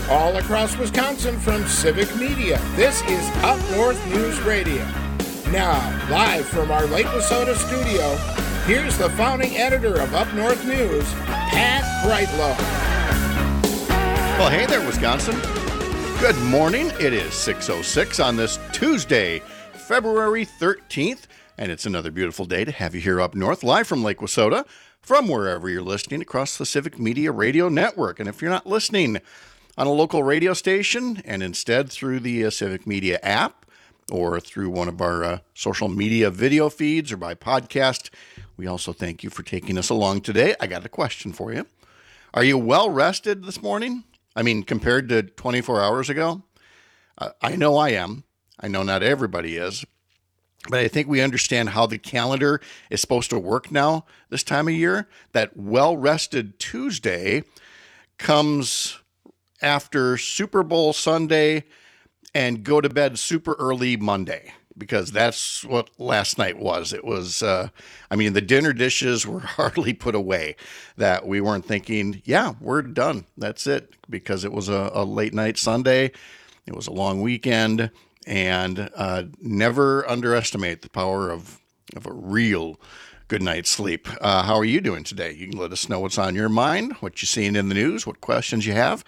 All across Wisconsin from Civic Media, this is Up North News Radio. Now, live from our Lake Wissota studio, here's the founding editor of Up North News, Pat Breitlow. Well, hey there, Wisconsin. Good morning. It is 6:06 on this Tuesday, February 13th, and it's another beautiful day to have you here up north, live from Lake Wissota, from wherever you're listening across the Civic Media Radio Network. And if you're not listening on a local radio station and instead through the Civic Media app or through one of our social media video feeds or by podcast, we also thank you for taking us along today. I got a question for you. Are you well rested this morning? I mean, compared to 24 hours ago? I know I am. I know not everybody is. But I think we understand how the calendar is supposed to work now this time of year. That well-rested Tuesday comes after Super Bowl Sunday and go to bed super early Monday, because that's what last night was. It was, the dinner dishes were hardly put away, that we weren't thinking, yeah, we're done. That's it, because it was a late night Sunday. It was a long weekend, and never underestimate the power of a real good night's sleep. How are you doing today? You can let us know what's on your mind, what you're seeing in the news, what questions you have.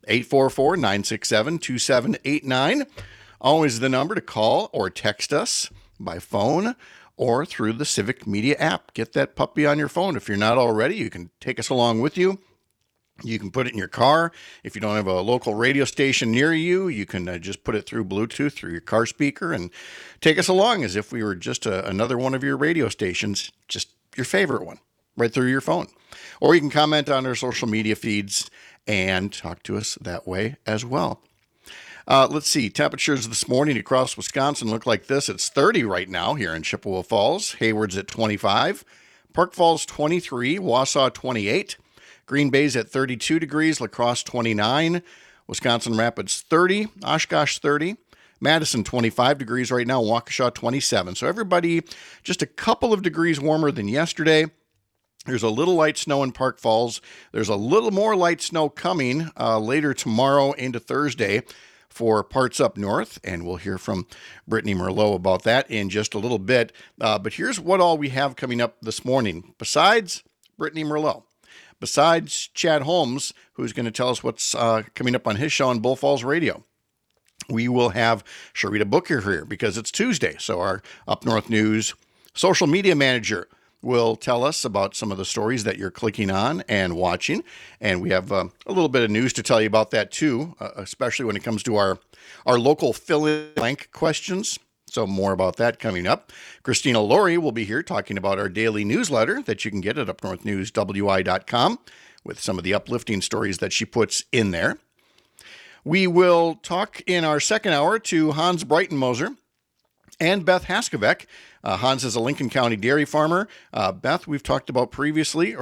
844-967-2789. Always the number to call or text us by phone or through the Civic Media app. Get that puppy on your phone. If you're not already, you can take us along with you. You can put it in your car. If you don't have a local radio station near you, you can just put it through Bluetooth through your car speaker and take us along as if we were just another one of your radio stations, just your favorite one, right through your phone. Or you can comment on our social media feeds and talk to us that way as well. Let's see. Temperatures this morning across Wisconsin look like this. It's 30 right now here in Chippewa Falls. Hayward's at 25. Park Falls 23. Wausau 28. Green Bay's at 32 degrees. La Crosse 29. Wisconsin Rapids 30. Oshkosh 30. Madison 25 degrees right now. Waukesha 27. So everybody just a couple of degrees warmer than yesterday. There's a little light snow in Park Falls. There's a little more light snow coming later tomorrow into Thursday for parts up north, and we'll hear from Brittany Merlot about that in just a little bit. But here's what all we have coming up this morning, besides Brittany Merlot. Besides Chad Holmes, who's going to tell us what's coming up on his show on Bull Falls Radio. We will have Sharita Booker here because it's Tuesday, so our Up North News social media manager will tell us about some of the stories that you're clicking on and watching. And we have a little bit of news to tell you about that too, especially when it comes to our local fill-in-blank questions. So more about that coming up. Christina Laurie will be here talking about our daily newsletter that you can get at upnorthnewswi.com with some of the uplifting stories that she puts in there. We will talk in our second hour to Hans Breitenmoser and Beth Haskovec. Hans is a Lincoln County dairy farmer. Beth, we've talked to her previously.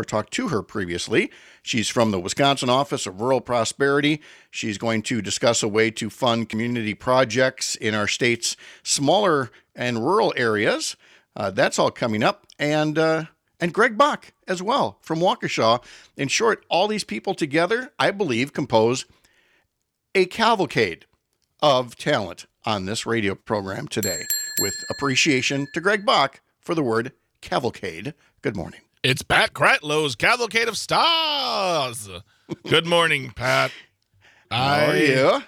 She's from the Wisconsin Office of Rural Prosperity. She's going to discuss a way to fund community projects in our state's smaller and rural areas. That's all coming up. And Greg Bach as well from Waukesha. In short, all these people together, I believe, compose a cavalcade of talent on this radio program today, with appreciation to Greg Bach for the word cavalcade. Good morning. It's Pat Breitlo's Cavalcade of Stars. Good morning, Pat. How are you?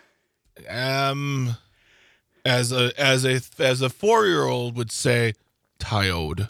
Am, as a 4-year-old would say, tired.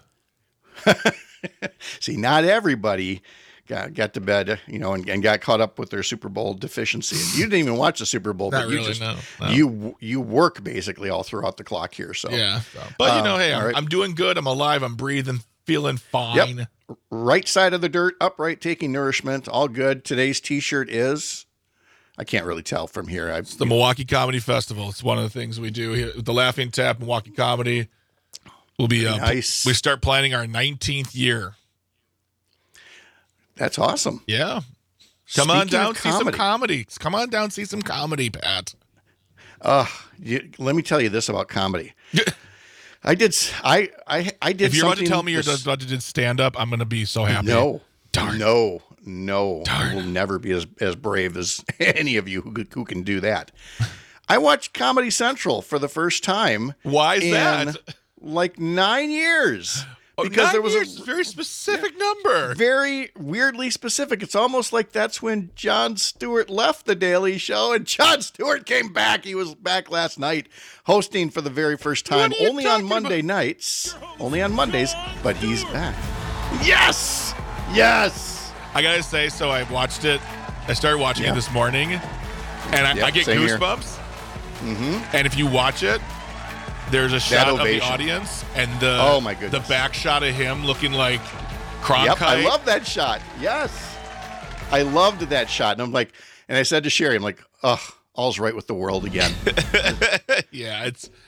See, not everybody got to bed, and got caught up with their Super Bowl deficiency. You didn't even watch the Super Bowl, but you work basically all throughout the clock here. So yeah, but hey, I'm doing good. I'm alive. I'm breathing, feeling fine. Yep. Right side of the dirt, upright, taking nourishment, all good. Today's T-shirt is, I can't really tell from here. It's the Milwaukee Comedy Festival. It's one of the things we do here. The Laughing Tap, Milwaukee Comedy. We'll be nice. We start planning our 19th year. That's awesome. Yeah. Come on down, see some comedy. Come on down, see some comedy, Pat. Let me tell you this about comedy. I did. I did. If you're about to tell me you're about to do stand up, I'm going to be so happy. No, darn. No. No, I will never be as brave as any of you who can do that. I watched Comedy Central for the first time. Why is that? Like 9 years. Because there was a very specific number. Very weirdly specific. It's almost like that's when Jon Stewart left The Daily Show and Jon Stewart came back. He was back last night hosting for the very first time, only on Monday nights. Only on Mondays, but he's back. Yes! Yes! I gotta say, so I watched it. I started watching it this morning, and I get goosebumps. Mm-hmm. And if you watch it, there's a shot of the audience and the back shot of him looking like Cronkite. Yep, I love that shot. Yes. I loved that shot. And I'm like, and I said to Sherry, I'm like, ugh, all's right with the world again. Yeah,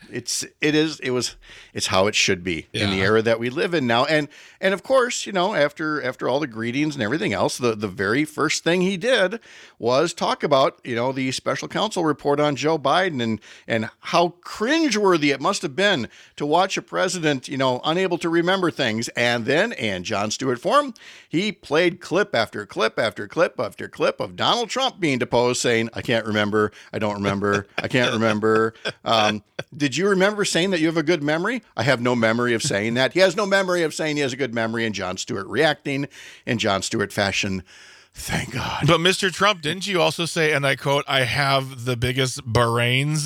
it's how it should be in the era that we live in now. And of course, after all the greetings and everything else, the very first thing he did was talk about, the special counsel report on Joe Biden and how cringeworthy it must have been to watch a president, unable to remember things. And then, in Jon Stewart form, he played clip after clip after clip after clip of Donald Trump being deposed saying, I can't remember. I don't remember. I can't remember. Did you remember saying that you have a good memory? I have no memory of saying that. He has no memory of saying he has a good memory, and Jon Stewart reacting in Jon Stewart fashion. Thank God. But Mr. Trump, didn't you also say, and I quote, I have the biggest brains?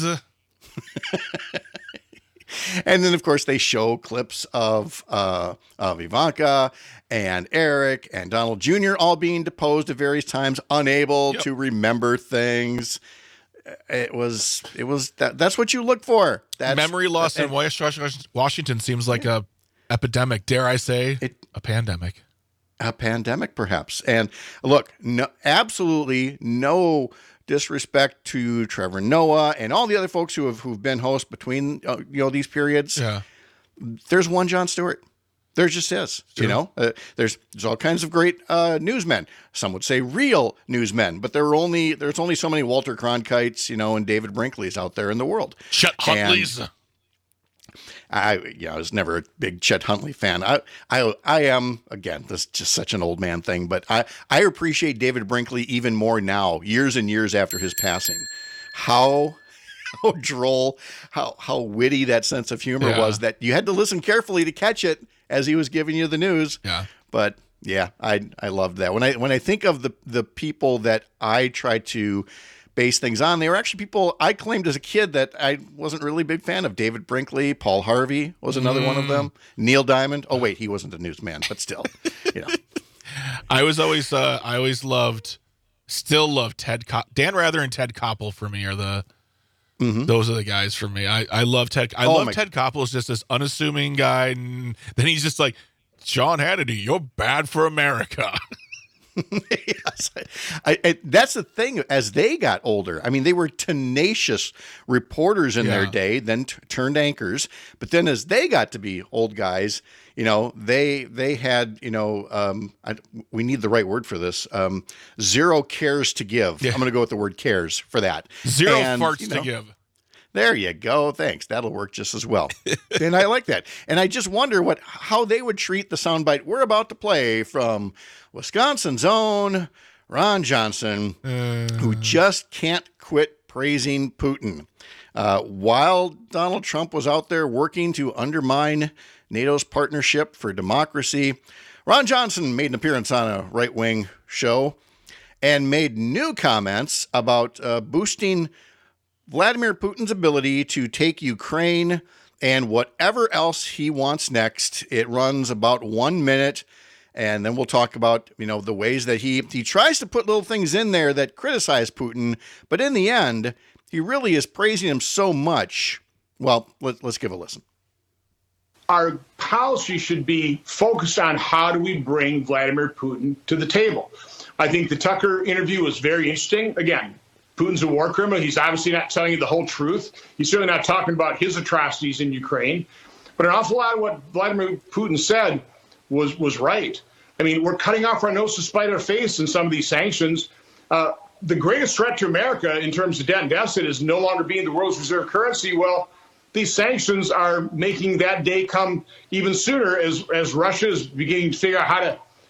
And then, of course, they show clips of Ivanka and Eric and Donald Jr. all being deposed at various times, unable to remember things. It was that's what you look for. Memory loss in Washington seems like a epidemic. Dare I say a pandemic? A pandemic, perhaps. And look, absolutely no disrespect to Trevor Noah and all the other folks who've been hosts between these periods. Yeah, there's one Jon Stewart. There just is, sure. There's all kinds of great newsmen. Some would say real newsmen, but there's only so many Walter Cronkites, and David Brinkley's out there in the world. Chet Huntley's. I was never a big Chet Huntley fan. I am, again, this is just such an old man thing, but I appreciate David Brinkley even more now, years and years after his passing. How droll, how witty that sense of humor was that you had to listen carefully to catch it as he was giving you the news. Yeah. But yeah, I loved that. When I think of the people that I try to base things on, they were actually people I claimed as a kid that I wasn't really a big fan of. David Brinkley, Paul Harvey was another one of them. Neil Diamond. Oh wait, he wasn't a newsman, but still, I still love Ted Dan Rather and Ted Koppel for me are the. Mm-hmm. Those are the guys for me. I love Ted. Ted Koppel is just this unassuming guy, and then he's just like, Sean Hannity, you're bad for America. Yes. That's the thing. As they got older, I mean, they were tenacious reporters in their day, then turned anchors. But then as they got to be old guys, they had, we need the right word for this. Zero cares to give. Yeah. I'm going to go with the word cares for that. Zero farts to give. There you go. Thanks. That'll work just as well. And I like that. And I just wonder how they would treat the soundbite we're about to play from Wisconsin's own Ron Johnson, who just can't quit praising Putin. While Donald Trump was out there working to undermine NATO's partnership for democracy, Ron Johnson made an appearance on a right-wing show and made new comments about boosting Vladimir Putin's ability to take Ukraine and whatever else he wants next. It runs about 1 minute, and then we'll talk about, the ways that he tries to put little things in there that criticize Putin, but in the end, he really is praising him so much. Well, let's give a listen. Our policy should be focused on how do we bring Vladimir Putin to the table. I think the Tucker interview was very interesting. Again, Putin's a war criminal. He's obviously not telling you the whole truth. He's certainly not talking about his atrocities in Ukraine. But an awful lot of what Vladimir Putin said was right. I mean, we're cutting off our nose to spite our face in some of these sanctions. The greatest threat to America in terms of debt and deficit is no longer being the world's reserve currency. Well, these sanctions are making that day come even sooner as Russia is beginning to figure out how to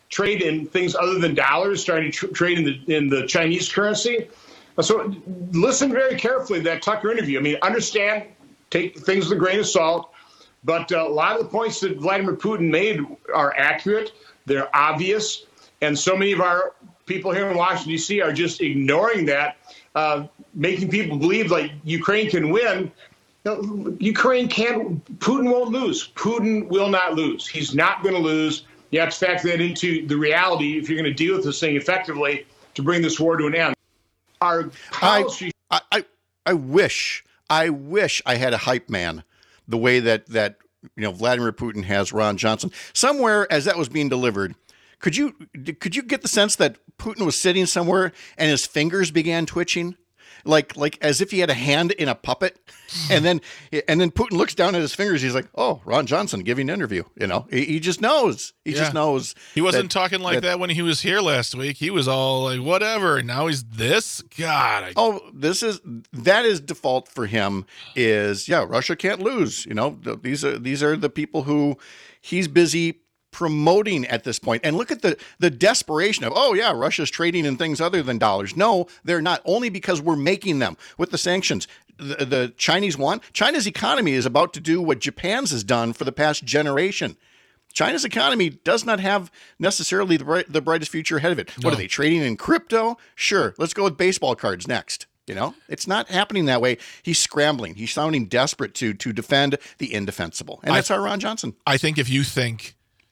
trade in things other than dollars, starting to trade in the Chinese currency. So listen very carefully to that Tucker interview. I mean, understand, take things with a grain of salt, but a lot of the points that Vladimir Putin made are accurate. They're obvious. And so many of our people here in Washington, D.C. are just ignoring that, making people believe like Ukraine can win. No, Ukraine can't. Putin won't lose. Putin will not lose. He's not going to lose. You have to factor that into the reality if you're going to deal with this thing effectively to bring this war to an end. Our policy. I wish I had a hype man the way that Vladimir Putin has Ron Johnson. Somewhere as that was being delivered, could you get the sense that Putin was sitting somewhere and his fingers began twitching? Like as if he had a hand in a puppet, and then Putin looks down at his fingers. He's like, "Oh, Ron Johnson giving an interview." He just knows. He just knows. He wasn't talking like that when he was here last week. He was all like, "Whatever." And now he's this. God. That is default for him. Russia can't lose. These are the people who he's busy promoting at this point. And look at the desperation of, Russia's trading in things other than dollars. No, they're not, only because we're making them with the sanctions. The Chinese want. China's economy is about to do what Japan's has done for the past generation. China's economy does not have necessarily the brightest future ahead of it. No. What are they trading in crypto? Sure. Let's go with baseball cards next. It's not happening that way. He's scrambling. He's sounding desperate to defend the indefensible. And that's our Ron Johnson. I think if you think,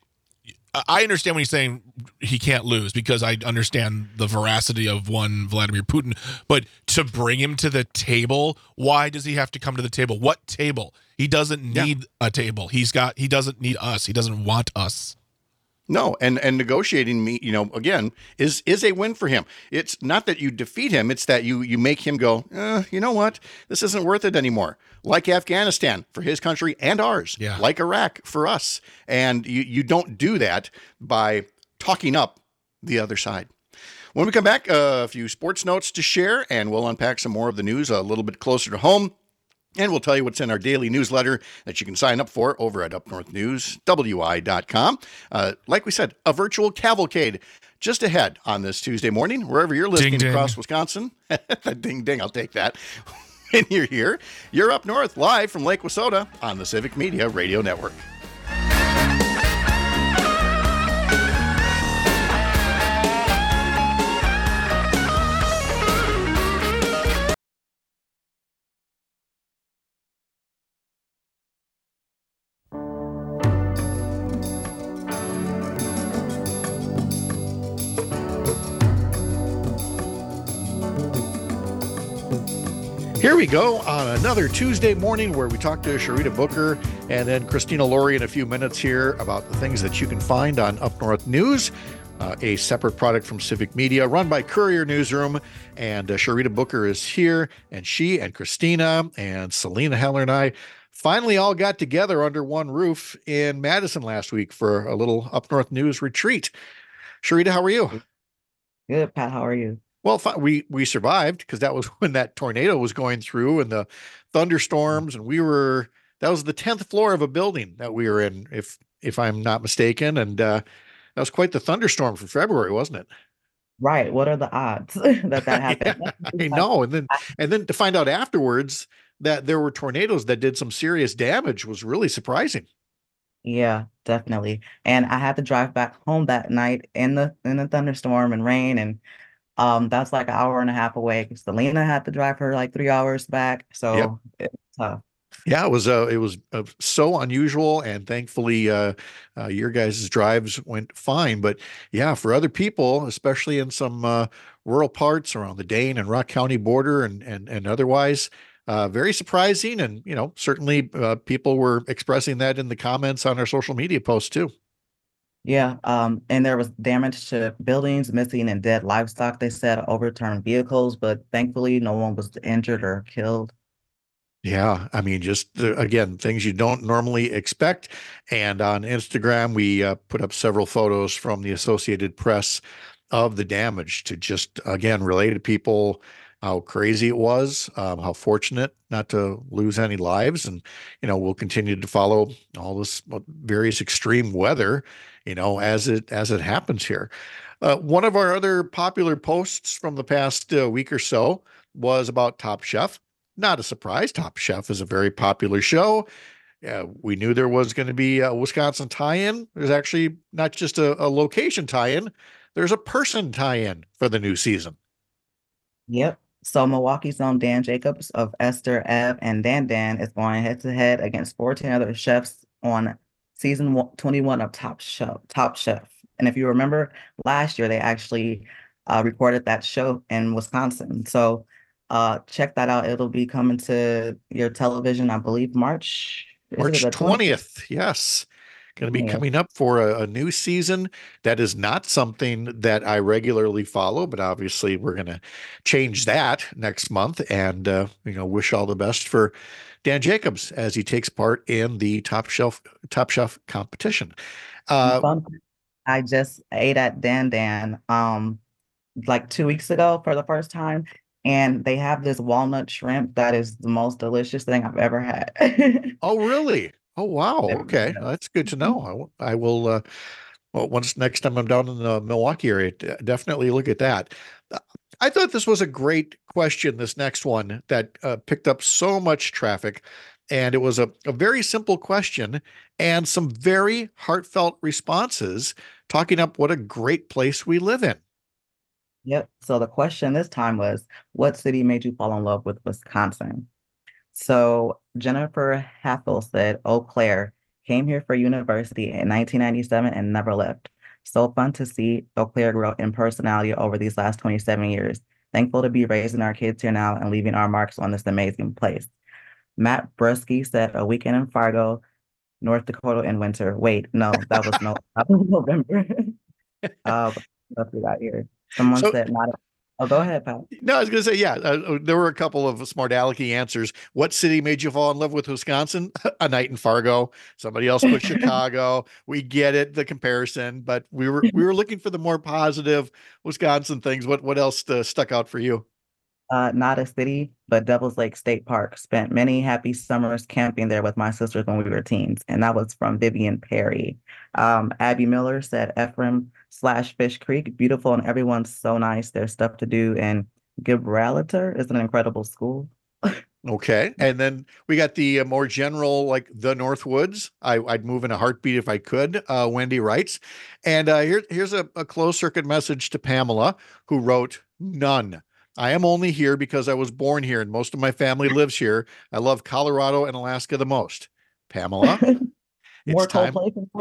I understand when he's saying he can't lose, because I understand the veracity of one Vladimir Putin, but to bring him to the table, why does he have to come to the table? What table? He doesn't need a table. He doesn't need us. He doesn't want us. No, and negotiating again is a win for him. It's not that you defeat him, it's that you make him go, you know what? This isn't worth it anymore. Like Afghanistan for his country and ours. Yeah. Like Iraq for us. And you don't do that by talking up the other side. When we come back, a few sports notes to share, and we'll unpack some more of the news a little bit closer to home. And we'll tell you what's in our daily newsletter that you can sign up for over at upnorthnewswi.com. Like we said, a virtual cavalcade just ahead on this Tuesday morning, wherever you're listening ding, across Wisconsin. Ding, ding, I'll take that. And you're here. You're Up North, live from Lake Wissota on the Civic Media Radio Network. Here we go on another Tuesday morning where we talk to Sharita Booker and then Christina Laurie in a few minutes here about the things that you can find on Up North News, a separate product from Civic Media run by Courier Newsroom. And Sharita Booker is here, and she and Christina and Selena Heller and I finally all got together under one roof in Madison last week for a little Up North News retreat. Sharita, how are you? Good, Pat. How are you? Well, we survived because that was when that tornado was going through and the thunderstorms, and that was the 10th floor of a building that we were in, if I'm not mistaken, and that was quite the thunderstorm for February, wasn't it? Right. What are the odds that happened? I know, and then to find out afterwards that there were tornadoes that did some serious damage was really surprising. Yeah, definitely. And I had to drive back home that night in the thunderstorm and rain, and that's like an hour and a half away. Selena had to drive her like 3 hours back. So It's tough. Yeah, it was so unusual, and thankfully your guys' drives went fine. But yeah, for other people, especially in some rural parts around the Dane and Rock County border and otherwise, very surprising. And certainly people were expressing that in the comments on our social media posts too. Yeah, and there was damage to buildings, missing and dead livestock, they said, overturned vehicles, but thankfully no one was injured or killed. Yeah, I mean, just again, things you don't normally expect. And on Instagram, we put up several photos from the Associated Press of the damage to just, again, related people how crazy it was, how fortunate not to lose any lives. And, we'll continue to follow all this various extreme weather, as it happens here. One of our other popular posts from the past week or so was about Top Chef. Not a surprise. Top Chef is a very popular show. We knew there was going to be a Wisconsin tie-in. There's actually not just a location tie-in. There's a person tie-in for the new season. Yep. So Milwaukee's own Dan Jacobs of Esther, Ev, and Dan Dan is going head-to-head against 14 other chefs on season 21 of Top Chef. And if you remember, last year they actually recorded that show in Wisconsin. So check that out. It'll be coming to your television, I believe, March 20th. Yes. Going to be coming up for a new season. That is not something that I regularly follow, but obviously we're going to change that next month and, wish all the best for Dan Jacobs as he takes part in the Top Chef competition. I just ate at Dan Dan like 2 weeks ago for the first time, and they have this walnut shrimp that is the most delicious thing I've ever had. Oh, really? Oh, wow. Okay. Well, that's good to know. I will, once next time I'm down in the Milwaukee area, definitely look at that. I thought this was a great question, this next one that picked up so much traffic. And it was a very simple question and some very heartfelt responses talking up what a great place we live in. Yep. So the question this time was, what city made you fall in love with Wisconsin? So Jennifer Haffel said, Eau Claire, came here for university in 1997 and never left. So fun to see Eau Claire grow in personality over these last 27 years. Thankful to be raising our kids here now and leaving our marks on this amazing place. Matt Brusky said, a weekend in Fargo, North Dakota in winter. Wait, no, that was November. What we got here? Someone said not. Oh, go ahead, Pat. No, I was going to say, yeah, there were a couple of smart alecky answers. What city made you fall in love with Wisconsin? A night in Fargo. Somebody else put Chicago. We get it, the comparison, but we were looking for the more positive Wisconsin things. What else stuck out for you? Not a city, but Devil's Lake State Park. Spent many happy summers camping there with my sisters when we were teens, and that was from Vivian Perry. Abby Miller said Ephraim/Fish Creek, beautiful, and everyone's so nice. There's stuff to do, and Gibraltar is an incredible school. Okay, and then we got the more general, like the Northwoods. I'd move in a heartbeat if I could. Wendy writes, and here's a closed circuit message to Pamela, who wrote, none. I am only here because I was born here and most of my family lives here. I love Colorado and Alaska the most. Pamela, more time.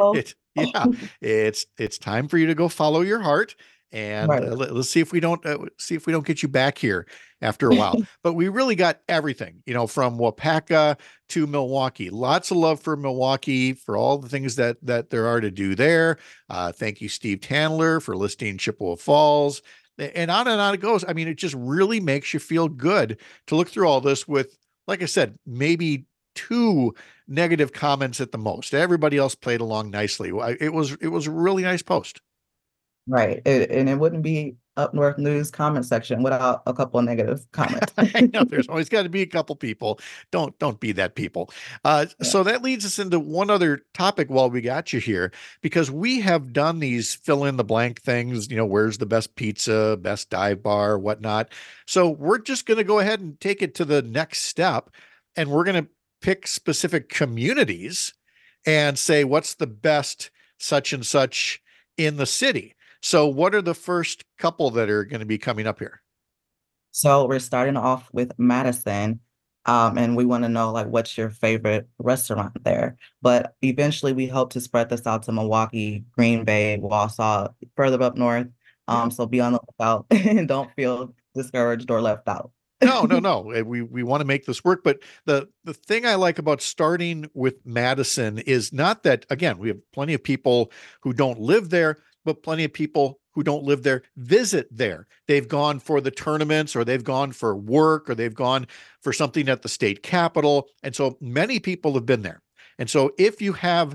It's time for you to go follow your heart, and let's see if we don't get you back here after a while. But we really got everything, from Wapaka to Milwaukee. Lots of love for Milwaukee, for all the things that there are to do there. Thank you, Steve Tandler, for listing Chippewa Falls. And on it goes. I mean, it just really makes you feel good to look through all this with, like I said, maybe 2 negative comments at the most. Everybody else played along nicely. It was a really nice post. Right. And it wouldn't be Up North News comment section without a couple of negative comments. I know there's always got to be a couple people. Don't be that people. So that leads us into one other topic while we got you here, because we have done these fill in the blank things, where's the best pizza, best dive bar, whatnot. So we're just going to go ahead and take it to the next step, and we're going to pick specific communities and say, what's the best such and such in the city? So what are the first couple that are going to be coming up here? So we're starting off with Madison, and we want to know, what's your favorite restaurant there? But eventually we hope to spread this out to Milwaukee, Green Bay, Wausau, further up north. So be on the lookout and don't feel discouraged or left out. No. We want to make this work. But the thing I like about starting with Madison is not that, again, we have plenty of people who don't live there, but plenty of people who don't live there visit there. They've gone for the tournaments, or they've gone for work, or they've gone for something at the state capitol. And so many people have been there. And so if you have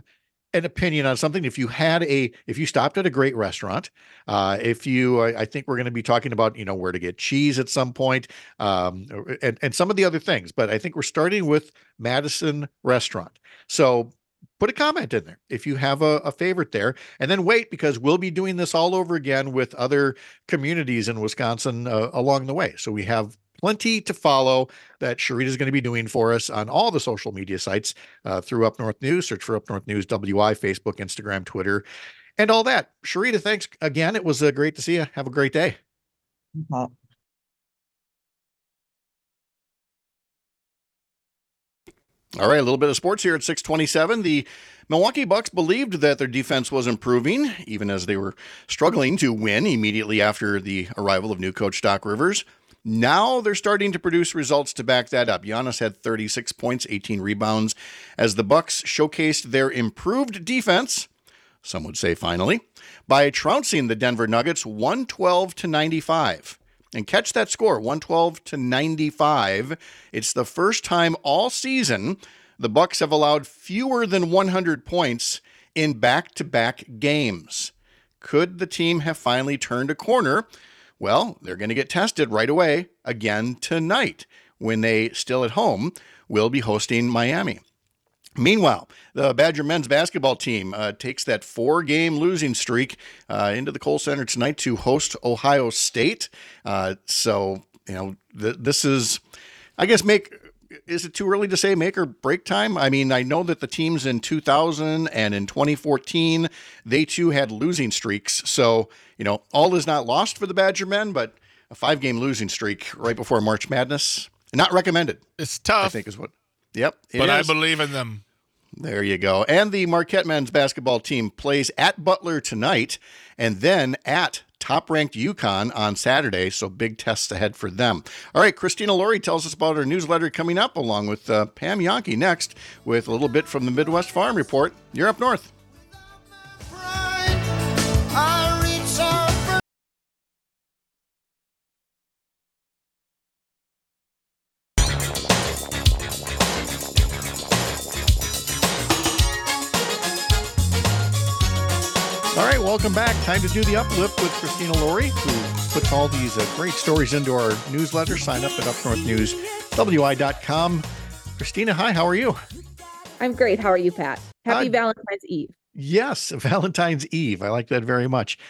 an opinion on something. If you stopped at a great restaurant, I think we're going to be talking about, where to get cheese at some point, and some of the other things, but I think we're starting with Madison Restaurant. So put a comment in there if you have a favorite there, and then wait, because we'll be doing this all over again with other communities in Wisconsin along the way. So we have plenty to follow that Sharita is going to be doing for us on all the social media sites through Up North News. Search for Up North News WI, Facebook, Instagram, Twitter, and all that. Sharita, thanks again. It was great to see you. Have a great day. Uh, All right, a little bit of sports here at 6:27. The Milwaukee Bucks believed that their defense was improving, even as they were struggling to win immediately after the arrival of new coach Doc Rivers. Now they're starting to produce results to back that up. Giannis had 36 points, 18 rebounds, as the Bucks showcased their improved defense, some would say finally, by trouncing the Denver Nuggets 112-95. And catch that score, 112-95. It's the first time all season the Bucks have allowed fewer than 100 points in back-to-back games. Could the team have finally turned a corner? Well, they're going to get tested right away again tonight when they, still at home, will be hosting Miami. Meanwhile, the Badger men's basketball team takes that 4-game losing streak into the Kohl Center tonight to host Ohio State. This is, I guess, is it too early to say make or break time? I mean, I know that the teams in 2000 and in 2014, they too had losing streaks. So, all is not lost for the Badger men, but a 5-game losing streak right before March Madness, not recommended. It's tough. I think is what. Yep. But I believe in them. There you go. And the Marquette men's basketball team plays at Butler tonight and then at top-ranked UConn on Saturday, so big tests ahead for them. All right, Christina Laurie tells us about her newsletter coming up, along with Pam Yonke next with a little bit from the Midwest Farm Report. You're up north. All right, welcome back. Time to do the uplift with Christina Laurie, who puts all these great stories into our newsletter. Sign up at upnorthnewswi.com. Christina, hi, how are you? I'm great. How are you, Pat? Happy Valentine's Eve. Yes, Valentine's Eve. I like that very much.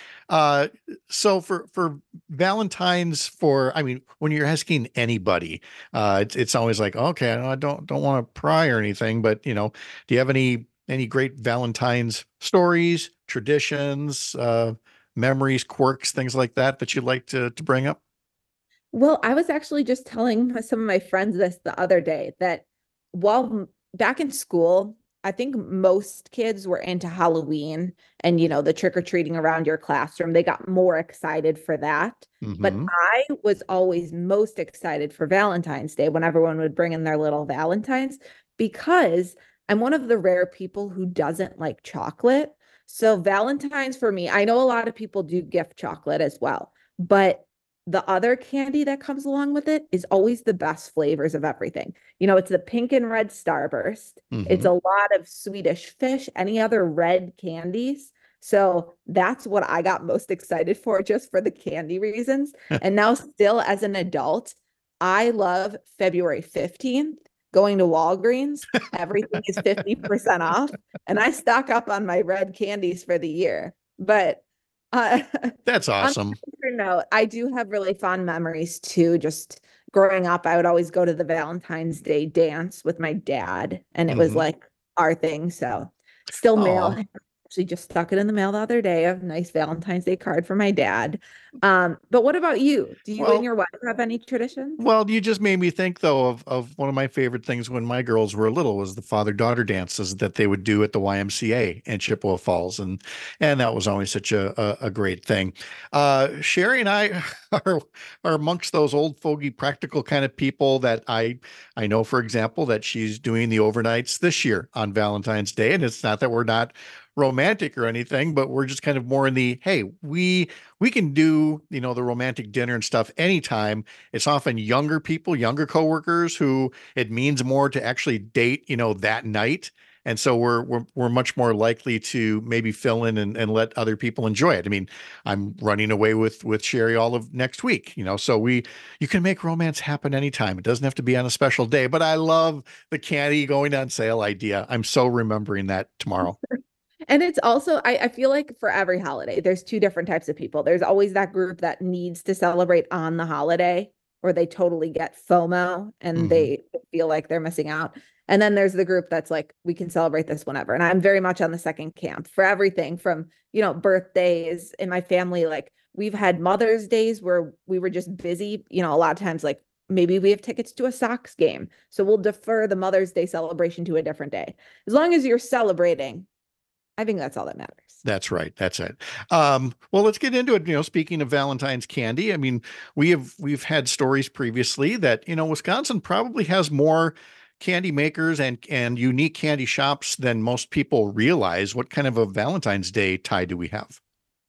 So for Valentine's, when you're asking anybody, it's always like, okay, I don't want to pry or anything, but do you have any great Valentine's stories, traditions, memories, quirks, things like that you'd like to bring up? Well, I was actually just telling some of my friends this the other day, that while back in school, I think most kids were into Halloween and, the trick-or-treating around your classroom. They got more excited for that. Mm-hmm. But I was always most excited for Valentine's Day when everyone would bring in their little Valentines, because I'm one of the rare people who doesn't like chocolate. So Valentine's for me, I know a lot of people do gift chocolate as well, but the other candy that comes along with it is always the best flavors of everything. It's the pink and red Starburst. Mm-hmm. It's a lot of Swedish Fish, any other red candies. So that's what I got most excited for, just for the candy reasons. And now still as an adult, I love February 15th. Going to Walgreens, everything is 50% off, and I stock up on my red candies for the year. But that's awesome. No, I do have really fond memories too. Just growing up, I would always go to the Valentine's Day dance with my dad, and it was like our thing. So still mail. Actually just stuck it in the mail the other day, a nice Valentine's Day card for my dad. But what about you? Do you and your wife have any traditions? Well, you just made me think, though, of one of my favorite things when my girls were little was the father-daughter dances that they would do at the YMCA in Chippewa Falls. And that was always such a great thing. Sherry and I are amongst those old fogey practical kind of people that I know, for example, that she's doing the overnights this year on Valentine's Day. And it's not that we're not romantic or anything, but we're just kind of more in the, hey, we can do, the romantic dinner and stuff anytime. It's often younger people, younger coworkers who it means more to actually date, that night And so we're much more likely to maybe fill in and let other people enjoy it. I mean, I'm running away with Sherry all of next week, so you can make romance happen anytime. It doesn't have to be on a special day, but I love the candy going on sale idea. I'm so remembering that tomorrow. And it's also, I feel like for every holiday, there's two different types of people. There's always that group that needs to celebrate on the holiday, or they totally get FOMO and they feel like they're missing out. And then there's the group that's like, we can celebrate this whenever. And I'm very much on the second camp for everything from, birthdays in my family. Like we've had Mother's Days where we were just busy, a lot of times, like maybe we have tickets to a Sox game. So we'll defer the Mother's Day celebration to a different day. As long as you're celebrating, I think that's all that matters. That's right. That's it. Well, let's get into it. Speaking of Valentine's candy, I mean, we've had stories previously that, Wisconsin probably has more candy makers and unique candy shops than most people realize. What kind of a Valentine's Day tie do we have?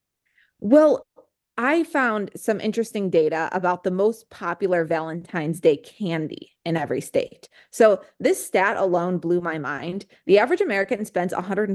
Well, I found some interesting data about the most popular Valentine's Day candy in every state. So this stat alone blew my mind. The average American spends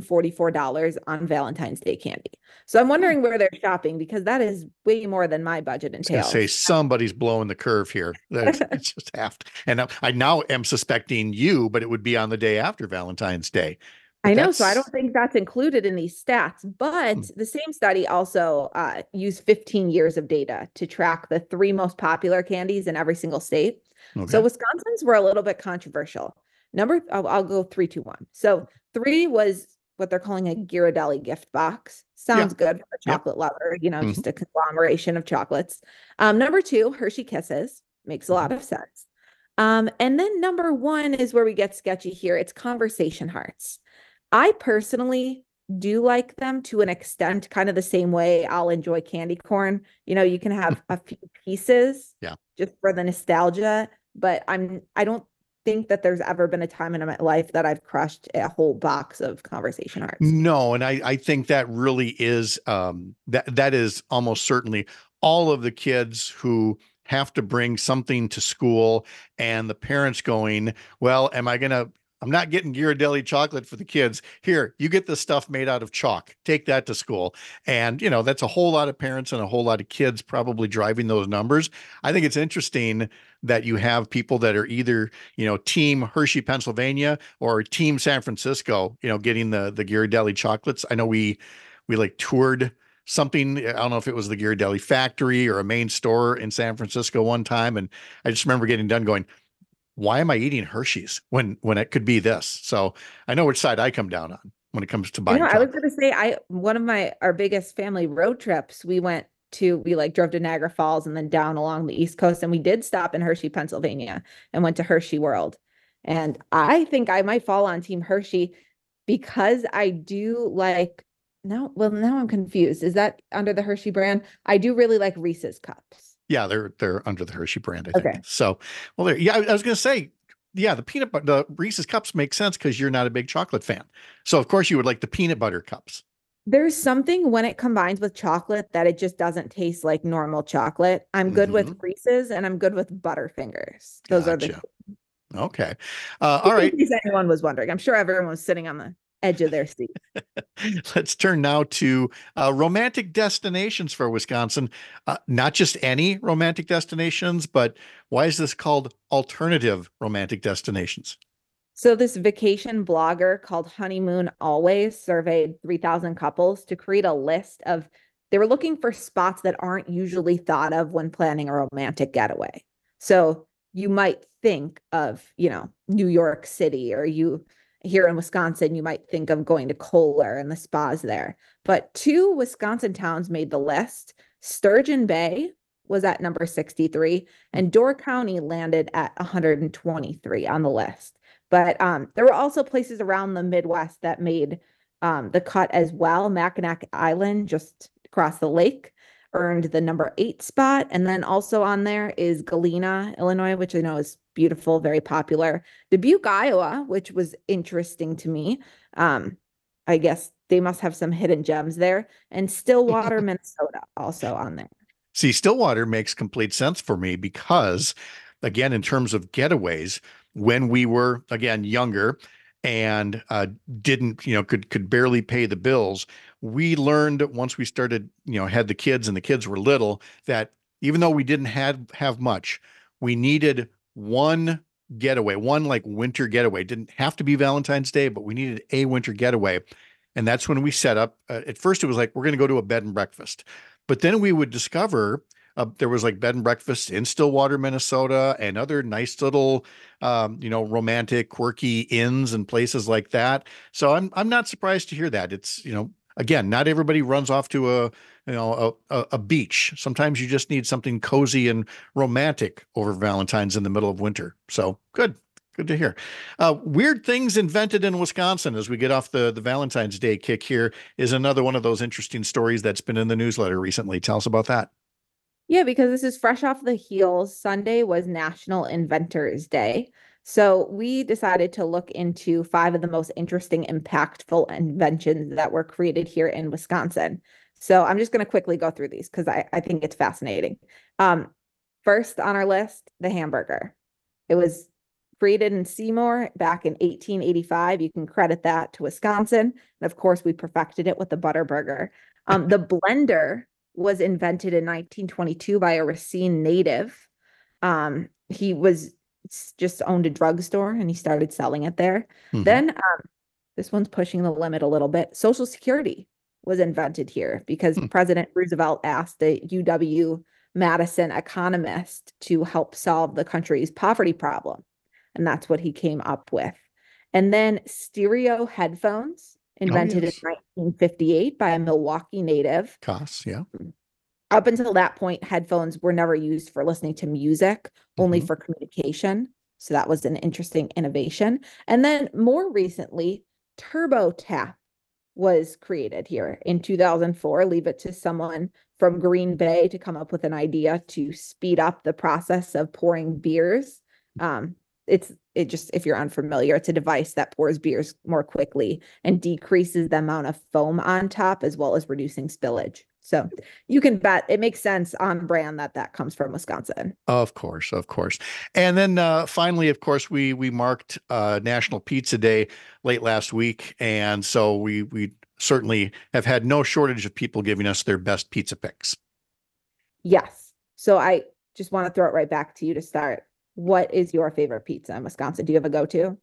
$144 on Valentine's Day candy. So I'm wondering where they're shopping, because that is way more than my budget entails. I say somebody's blowing the curve here. It's just half. And I now am suspecting you, but it would be on the day after Valentine's Day. I know, so I don't think that's included in these stats, but the same study also used 15 years of data to track the 3 most popular candies in every single state. Okay. So Wisconsin's were a little bit controversial. I'll go 3, 2, 1. So 3 was what they're calling a Ghirardelli gift box. Sounds good for a chocolate lover, just a conglomeration of chocolates. Number 2, Hershey Kisses, makes a lot of sense. And then number 1 is where we get sketchy here. It's Conversation Hearts. I personally do like them to an extent, kind of the same way I'll enjoy candy corn. You can have a few pieces just for the nostalgia, but I don't think that there's ever been a time in my life that I've crushed a whole box of Conversation Hearts. No, and I think that really is that is almost certainly all of the kids who have to bring something to school and the parents going, well, I'm not getting Ghirardelli chocolate for the kids. Here, you get the stuff made out of chalk. Take that to school. And, that's a whole lot of parents and a whole lot of kids probably driving those numbers. I think it's interesting that you have people that are either, team Hershey, Pennsylvania or team San Francisco, getting the Ghirardelli chocolates. I know we like toured something. I don't know if it was the Ghirardelli factory or a main store in San Francisco one time. And I just remember getting done going, why am I eating Hershey's when it could be this? So I know which side I come down on when it comes to buying. I was going to say, one of our biggest family road trips, we drove to Niagara Falls and then down along the East Coast, and we did stop in Hershey, Pennsylvania, and went to Hershey World. And I think I might fall on Team Hershey because I do like. Now I'm confused. Is that under the Hershey brand? I do really like Reese's Cups. Yeah, they're under the Hershey brand, I think. Okay. So, well, I was going to say, the Reese's Cups make sense because you're not a big chocolate fan. So, of course, you would like the peanut butter cups. There's something when it combines with chocolate that it just doesn't taste like normal chocolate. I'm good with Reese's and I'm good with Butterfingers. Those are the. Okay. All right. In case anyone was wondering, I'm sure everyone was sitting on the edge of their seat. Let's turn now to romantic destinations for Wisconsin. Not just any romantic destinations, but why is this called alternative romantic destinations? So this vacation blogger called Honeymoon Always surveyed 3,000 couples to create a list of, they were looking for spots that aren't usually thought of when planning a romantic getaway. So you might think of, New York City, or here in Wisconsin, you might think of going to Kohler and the spas there. But 2 Wisconsin towns made the list. Sturgeon Bay was at number 63, and Door County landed at 123 on the list. But there were also places around the Midwest that made the cut as well. Mackinac Island, just across the lake, earned the number 8 spot. And then also on there is Galena, Illinois, which I know is beautiful, very popular. Dubuque, Iowa, which was interesting to me. I guess they must have some hidden gems there. And Stillwater, Minnesota, also on there. See, Stillwater makes complete sense for me because, again, in terms of getaways, when we were, again, younger and didn't, could barely pay the bills. We learned once we started, had the kids and the kids were little, that even though we didn't have much, we needed one getaway, one like winter getaway. It didn't have to be Valentine's Day, but we needed a winter getaway. And that's when we set up. At first, it was like, we're going to go to a bed and breakfast. But then we would discover there was like bed and breakfast in Stillwater, Minnesota, and other nice little, romantic, quirky inns and places like that. So I'm not surprised to hear that. It's, again, not everybody runs off to a beach. Sometimes you just need something cozy and romantic over Valentine's in the middle of winter. So good. Good to hear. Weird things invented in Wisconsin, as we get off the Valentine's Day kick here, is another one of those interesting stories that's been in the newsletter recently. Tell us about that. Yeah, because this is fresh off the heels. Sunday was National Inventors Day. So we decided to look into 5 of the most interesting, impactful inventions that were created here in Wisconsin. So I'm just going to quickly go through these because I think it's fascinating. First on our list, the hamburger. It was created in Seymour back in 1885. You can credit that to Wisconsin. And of course, we perfected it with the butter burger. The blender was invented in 1922 by a Racine native. He just owned a drugstore and he started selling it there. Mm-hmm. Then this one's pushing the limit a little bit. Social Security was invented here because President Roosevelt asked a UW-Madison economist to help solve the country's poverty problem. And that's what he came up with. And then stereo headphones invented in 1958 by a Milwaukee native. Koss, yeah. Up until that point, headphones were never used for listening to music, only for communication. So that was an interesting innovation. And then more recently, TurboTap was created here in 2004. Leave it to someone from Green Bay to come up with an idea to speed up the process of pouring beers. If you're unfamiliar, it's a device that pours beers more quickly and decreases the amount of foam on top, as well as reducing spillage. So you can bet it makes sense on brand that comes from Wisconsin. Of course. And then finally, of course, we marked National Pizza Day late last week. And so we certainly have had no shortage of people giving us their best pizza picks. Yes. So I just want to throw it right back to you to start. What is your favorite pizza in Wisconsin? Do you have a go-to?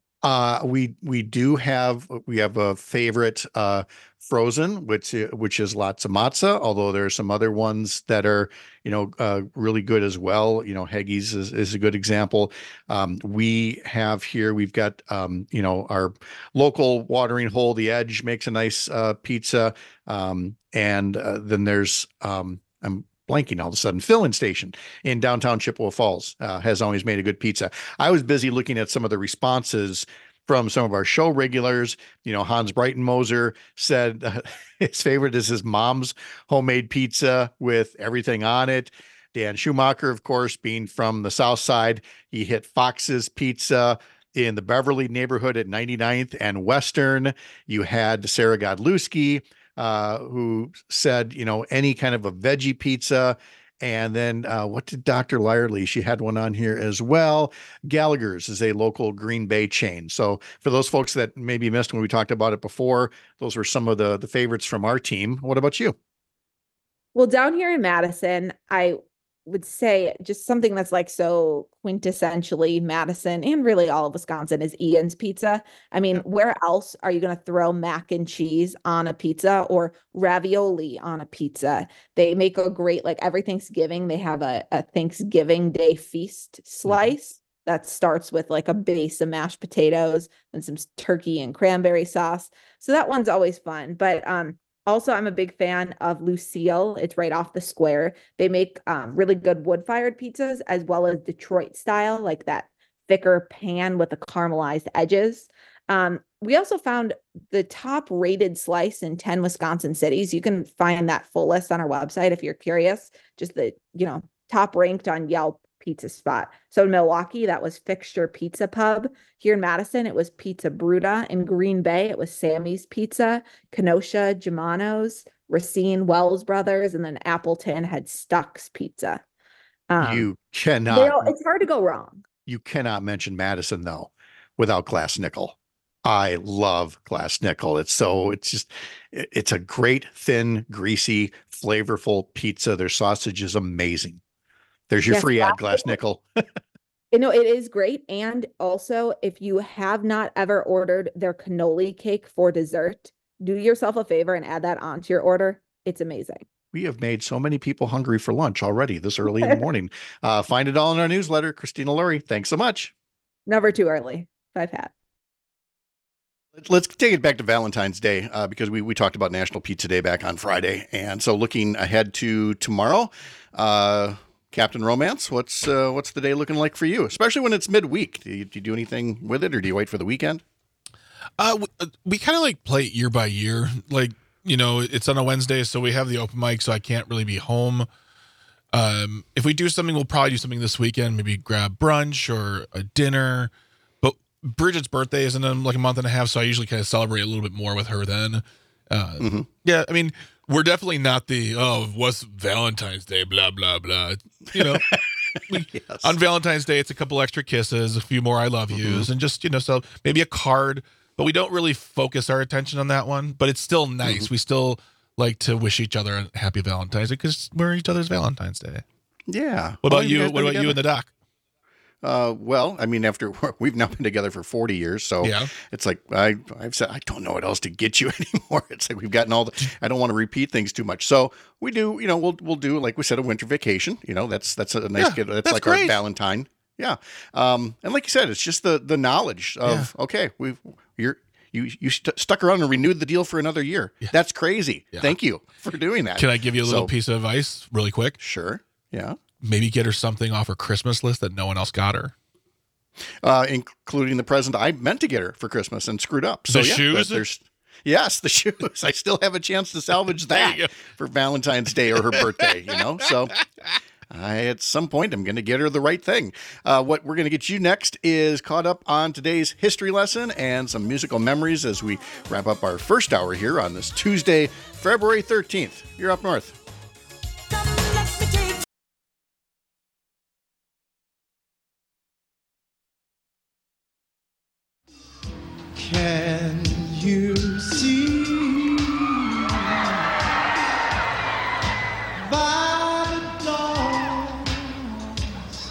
We have a favorite frozen, which is lots of matzah, although there are some other ones that are, really good as well. Heggie's is a good example. We've got, our local watering hole, The Edge, makes a nice pizza. And then there's, I'm blanking all of a sudden, Fill-In Station in downtown Chippewa Falls has always made a good pizza. I was busy looking at some of the responses from some of our show regulars. Hans Breitenmoser said his favorite is his mom's homemade pizza with everything on it. Dan Schumacher, of course, being from the South Side, he hit Fox's Pizza in the Beverly neighborhood at 99th and Western. You had Sarah Godlewski, who said, any kind of a veggie pizza. And then what did Dr. Lyerly? She had one on here as well. Gallagher's is a local Green Bay chain. So for those folks that maybe missed when we talked about it before, those were some of the favorites from our team. What about you? Well, down here in Madison, I would say just something that's like so quintessentially Madison and really all of Wisconsin is Ian's Pizza. I mean, where else are you going to throw mac and cheese on a pizza or ravioli on a pizza? They make a great, like every Thanksgiving, they have a Thanksgiving Day feast slice that starts with like a base of mashed potatoes and some turkey and cranberry sauce. So that one's always fun. But also, I'm a big fan of Lucille. It's right off the square. They make really good wood-fired pizzas as well as Detroit style, like that thicker pan with the caramelized edges. We also found the top rated slice in 10 Wisconsin cities. You can find that full list on our website if you're curious. Just the, top ranked on Yelp pizza spot. So in Milwaukee, that was Fixture Pizza Pub. Here in Madison, it was Pizza Bruta. In Green Bay, it was Sammy's Pizza. Kenosha, Germano's, Racine, Wells Brothers, and then Appleton had Stuck's Pizza. You cannot. It's hard to go wrong. You cannot mention Madison, though, without Glass Nickel. I love glass nickel. It's a great, thin, greasy, flavorful pizza. Their sausage is amazing. There's your free ad, glass nickel. It is great. And also, if you have not ever ordered their cannoli cake for dessert, do yourself a favor and add that onto your order. It's amazing. We have made so many people hungry for lunch already this early in the morning. Find it all in our newsletter. Christina Lurie, thanks so much. Never too early. I've had. Let's take it back to Valentine's Day because we talked about National Pizza Day back on Friday. And so looking ahead to tomorrow, Captain Romance, what's the day looking like for you? Especially when it's midweek. Do you do anything with it, or do you wait for the weekend? We kind of like play it year by year. Like, it's on a Wednesday, so we have the open mic, so I can't really be home. If we do something, we'll probably do something this weekend. Maybe grab brunch or a dinner. But Bridget's birthday is in like a month and a half, so I usually kind of celebrate a little bit more with her then. Yeah, I mean, we're definitely not what's Valentine's Day, blah, blah, blah. Yes. On Valentine's Day, it's a couple extra kisses, a few more I love yous, and just, so maybe a card, but we don't really focus our attention on that one, but it's still nice. We still like to wish each other a happy Valentine's Day because we're each other's Valentine's Day. Yeah. What about you? What about you and the doc? Well, I mean, after we've now been together for 40 years, so it's like I've said I don't know what else to get you anymore. It's like we've gotten I don't want to repeat things too much, so we do. We'll do, like we said, a winter vacation. That's a nice get. That's like great. Our Valentine. Yeah. And like you said, it's just the knowledge of okay, you stuck around and renewed the deal for another year. Yeah. That's crazy. Yeah. Thank you for doing that. Can I give you a little piece of advice really quick? Sure. Yeah. Maybe get her something off her Christmas list that no one else got her. Including the present I meant to get her for Christmas and screwed up. So, shoes? Yes, the shoes. I still have a chance to salvage that for Valentine's Day or her birthday, So at some point, I'm going to get her the right thing. What we're going to get you next is caught up on today's history lesson and some musical memories as we wrap up our first hour here on this Tuesday, February 13th. You're Up North. Can you see by the dawn's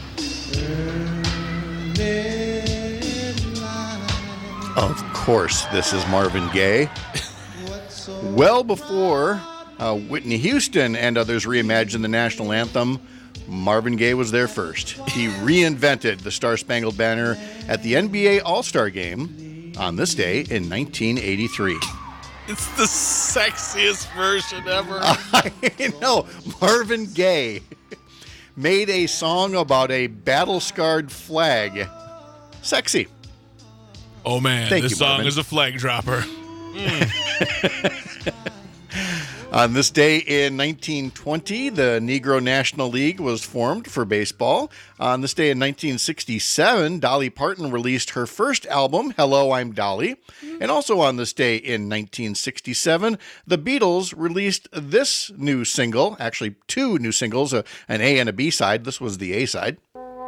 early light? Of course, this is Marvin Gaye. Well before Whitney Houston and others reimagined the national anthem, Marvin Gaye was there first. He reinvented the Star-Spangled Banner at the NBA All-Star Game on this day in 1983. It's the sexiest version ever. I know. Marvin Gaye made a song about a battle-scarred flag sexy. Oh, man. This song Marvin. Is a flag dropper. On this day in 1920, the Negro National League was formed for baseball. On this day in 1967, Dolly Parton released her first album, Hello, I'm Dolly. And also on this day in 1967, the Beatles released this new single, actually two new singles, an A and a B side. This was the A side.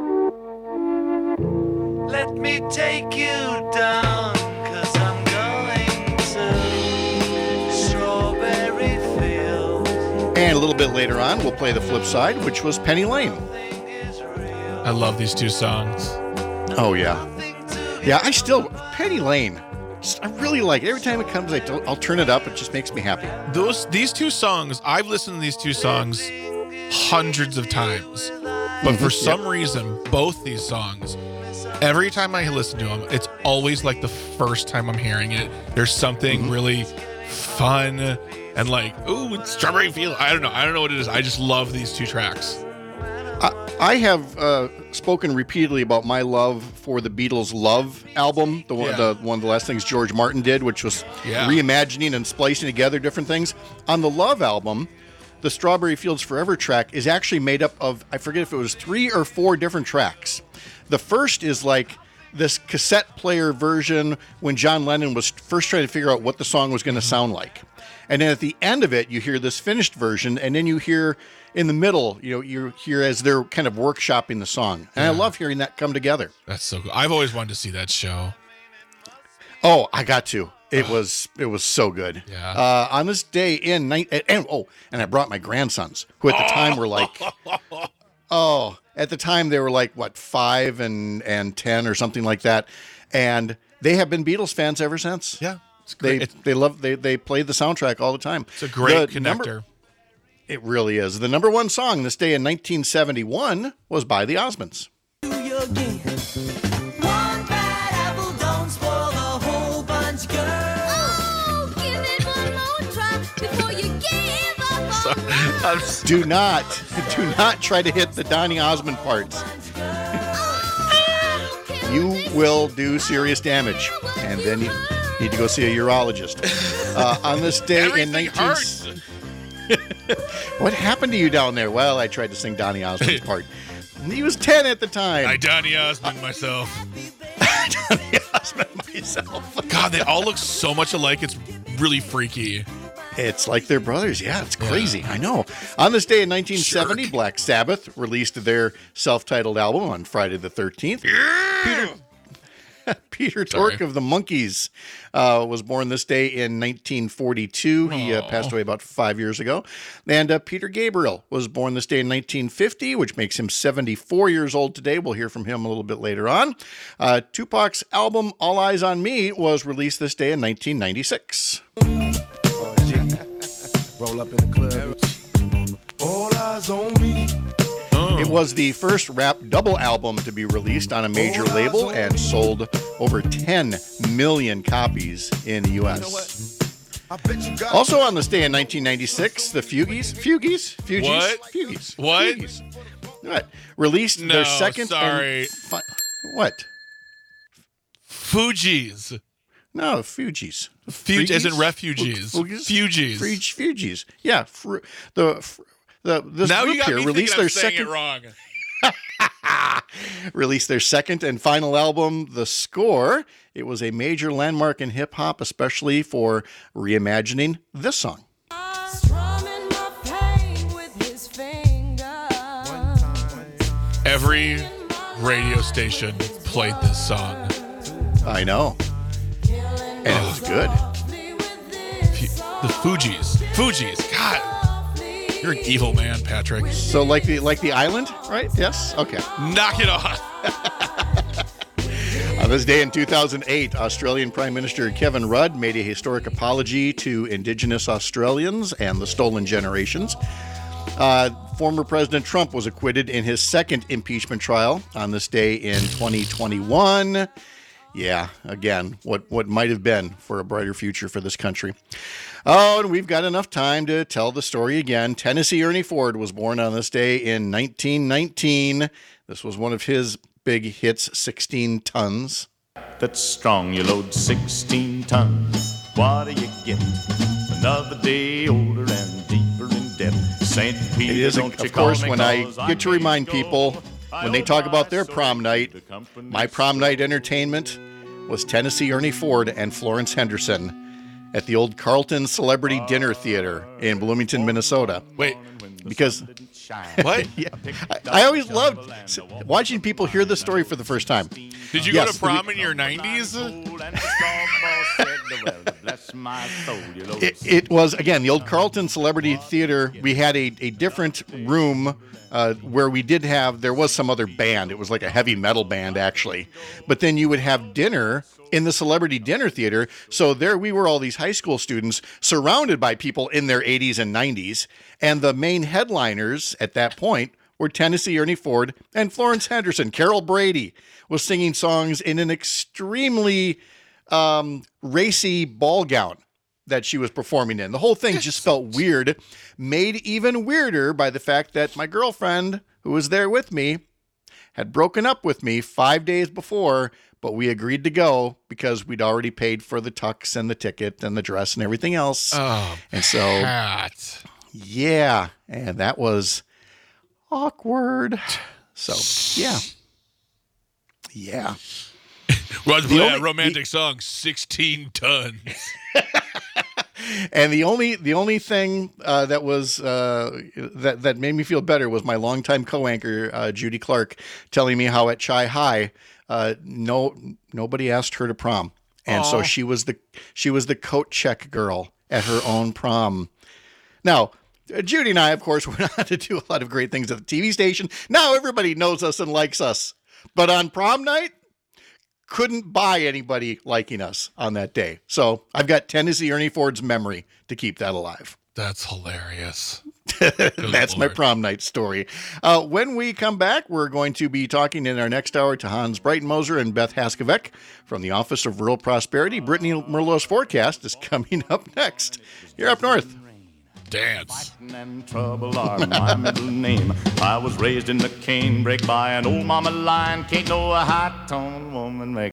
Let me take you down, 'cause I'm going to Strawberry Fields. And a little bit later on, we'll play the flip side, which was Penny Lane. I love these two songs. Oh, yeah. Yeah, Penny Lane, I really like it. Every time it comes, I'll turn it up. It just makes me happy. These two songs, I've listened to these two songs hundreds of times. But for some reason, both these songs, every time I listen to them, it's always like the first time I'm hearing it. There's something really fun and like, ooh, it's Strawberry Field. I don't know what it is. I just love these two tracks. I have spoken repeatedly about my love for the Beatles' Love album, one of the last things George Martin did, which was reimagining and splicing together different things. On the Love album, the Strawberry Fields Forever track is actually made up of, I forget if it was 3 or 4 different tracks. The first is like this cassette player version when John Lennon was first trying to figure out what the song was going to sound like. And then at the end of it, you hear this finished version, and then you hear in the middle, you hear as they're kind of workshopping the song. And I love hearing that come together. That's so cool. I've always wanted to see that show. Oh, I got to. It was so good. Yeah. On this day in and I brought my grandsons, who at the time were like, at the time they were like what 5 and 10 or something like that, and they have been Beatles fans ever since. Yeah, it's great. They played the soundtrack all the time. It's a great connector. It really is. The number one song this day in 1971 was by the Osmonds. Do not try to hit the Donny Osmond parts. You will do serious damage, and then you need to go see a urologist. On this day in 19... What happened to you down there? Well, I tried to sing Donny Osmond's part. He was 10 at the time. I Donny Osmond myself. Donny Osmond myself. God, they all look so much alike. It's really freaky. It's like they're brothers. Yeah, it's crazy. Yeah. I know. On this day in 1970, Black Sabbath released their self-titled album on Friday the 13th. Yeah! Peter Tork of the Monkees was born this day in 1942. He passed away about 5 years ago. And Peter Gabriel was born this day in 1950, which makes him 74 years old today. We'll hear from him a little bit later on. Tupac's album All Eyes on Me was released this day in 1996. Roll up in the club. All eyes on me. It was the first rap double album to be released on a major label and sold over 10 million copies in the U.S. Also on this day in 1996, the Fugees released their second. What? Fugees. No, Fugees. Fugees as in refugees. Fugees. Yeah. This now group you got here me released their second. It wrong. Released their second and final album, The Score. It was a major landmark in hip hop, especially for reimagining this song. Every radio station played this song. I know. And it was good. The Fugees. God. You're an evil man, Patrick. So like the island, right? Yes? Okay. Knock it off. On this day in 2008, Australian Prime Minister Kevin Rudd made a historic apology to Indigenous Australians and the stolen generations. Former President Trump was acquitted in his second impeachment trial on this day in 2021. Yeah, again, what might have been for a brighter future for this country. Oh, and we've got enough time to tell the story again. Tennessee Ernie Ford was born on this day in 1919. This was one of his big hits, 16 Tons. That's strong, you load 16 tons. What do you get? Another day older and deeper in debt. St. Peter, it is, don't you of course, call me when I 'cause get to remind people, when they talk about their prom night, my prom night entertainment was Tennessee Ernie Ford and Florence Henderson at the old Carlton Celebrity Dinner Theater in Bloomington, Minnesota. Wait. Because... What? Yeah. I always loved watching people hear this story for the first time. Did you go to prom in your 90s? It was, again, the old Carlton Celebrity Theater. We had a different room where there was some other band. It was like a heavy metal band, actually. But then you would have dinner in the Celebrity Dinner Theater. So there we were, all these high school students surrounded by people in their 80s and 90s. And the main headliners at that point were Tennessee Ernie Ford and Florence Henderson. Carol Brady was singing songs in an extremely racy ball gown that she was performing in. The whole thing just felt weird, made even weirder by the fact that my girlfriend, who was there with me, had broken up with me 5 days before, but we agreed to go because we'd already paid for the tux and the ticket and the dress and everything else. Oh, and so, Pat. Yeah, and that was awkward. So, yeah. Yeah. Romantic song, 16 Tons. And the only thing that was that made me feel better was my longtime co-anchor Judy Clark telling me how at Chi High nobody asked her to prom, And so she was the coat check girl at her own prom. Now, Judy and I, of course, went on to do a lot of great things at the TV station. Now everybody knows us and likes us. But on prom night, couldn't buy anybody liking us on that day. So I've got Tennessee Ernie Ford's memory to keep that alive. That's hilarious. That's my prom night story. When we come back, we're going to be talking in our next hour to Hans Breitenmoser and Beth Haskevec from the Office of Rural Prosperity. Brittany Merlot's forecast is coming up next. You're up north. Dance. Fighting and trouble are my middle name. I was raised in the canebrake by an old mama lion. Can't no high-tone woman make